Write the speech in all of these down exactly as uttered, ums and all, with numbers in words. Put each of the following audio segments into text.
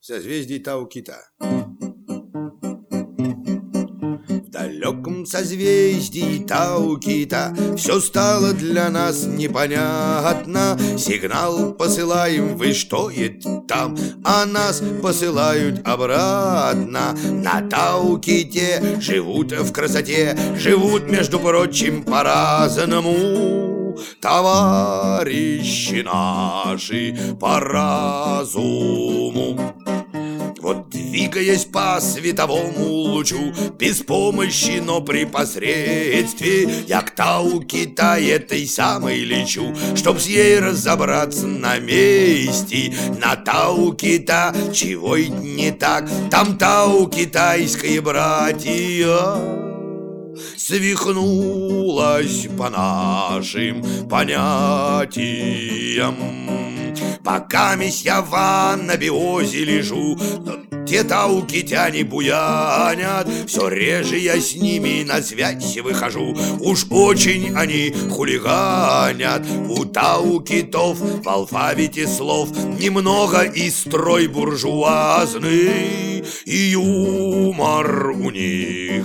в созвездии Тау-Кита. В далеком созвездии Тау-Кита все стало для нас непонятно. Сигнал посылаем, вы что это там? А нас посылают обратно. На Тау-Ките живут в красоте, живут, между прочим, по-разному товарищи наши по разуму. Вот, двигаясь по световому лучу, без помощи, но при посредстве, я к Тау-Кита этой самой лечу, чтоб с ей разобраться на месте. На Тау-Кита чего и не так, там Тау-Китайское братья свихнулась по нашим понятиям. Покамесь я в анабиозе лежу, те тау-китяне буянят, все реже я с ними на связь выхожу. Уж очень они хулиганят. У тау-китов в алфавите слов немного и строй буржуазный, и юмор у них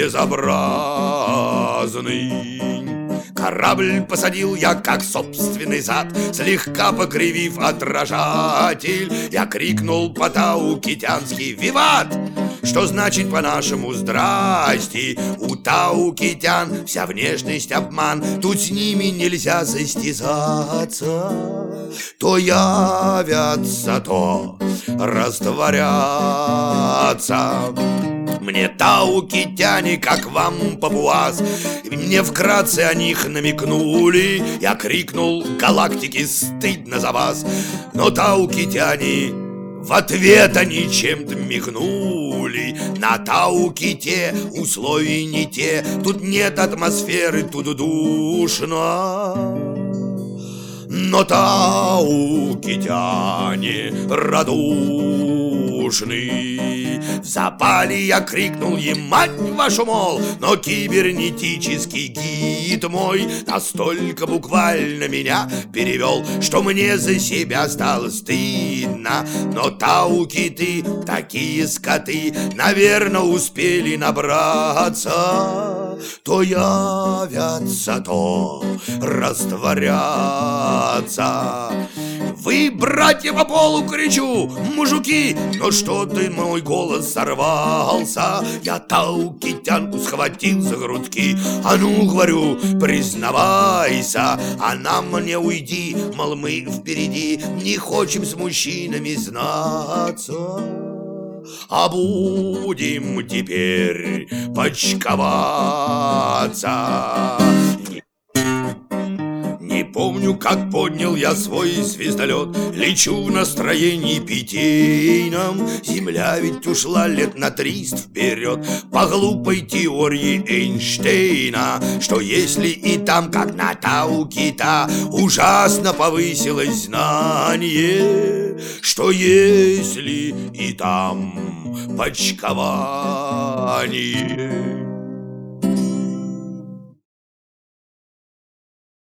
безобразный. Корабль посадил я, как собственный зад, слегка покривив отражатель. Я крикнул по-тау-китянски «Виват!», что значит по-нашему «Здрасте!». У тау-китян вся внешность обман, тут с ними нельзя состязаться. То явятся, то растворятся. Мне тау-китяне, как вам папуас, мне вкратце о них намекнули. Я крикнул «Галактики, стыдно за вас!», но тау-китяне в ответ они чем-то мигнули. На Тау-Ките условия не те, тут нет атмосферы, тут душно. Но тау-китяне радушны. В запале я крикнул им «Мать вашу, мол!», но кибернетический гид мой настолько буквально меня перевел, что мне за себя стало стыдно. Но тау-киты, такие скоты, наверное, успели набраться. То явятся, то растворятся. Вы, братья, по полу кричу, мужики, но что ты, мой голос сорвался? Я тау-китянку схватил за грудки. А ну, говорю, признавайся. Она мне уйди, мол, мы впереди не хочем с мужчинами знаться, а будем теперь почковаться. Не помню, как поднял я свой звездолет, лечу в настроении питейном. Земля ведь ушла лет на триста вперед по глупой теории Эйнштейна, что если и там, как на Тау-Кита, ужасно повысилось знание, что если и там почкование.